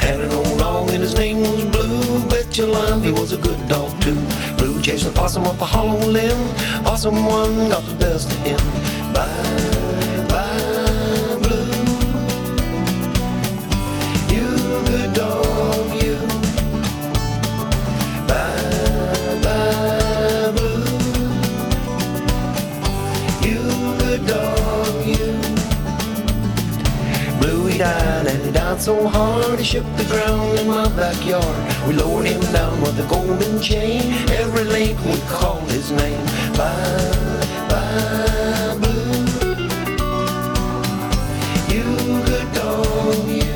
had an old dog and his name was Blue. Bet your life he was a good dog too. Blue chased the possum up a hollow limb. Possum one got the best of him. Bye, bye, Blue. You good dog, you. Bye, bye, Blue. You good dog, you. Blue, he died, and he died so hard he shook the ground in my backyard. We lowered him down with a golden chain. Every lake we called his name. Bye, bye, Blue. You good dog, you.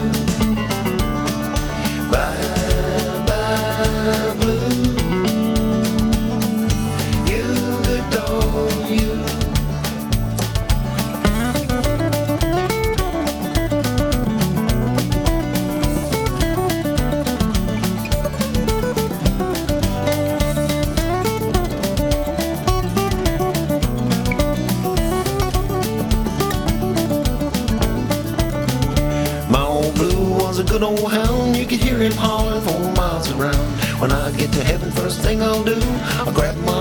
Bye, bye, Blue. You good dog, you. A good old hound, you could hear him holler 4 miles around. When I get to heaven, first thing I'll do, I'll grab my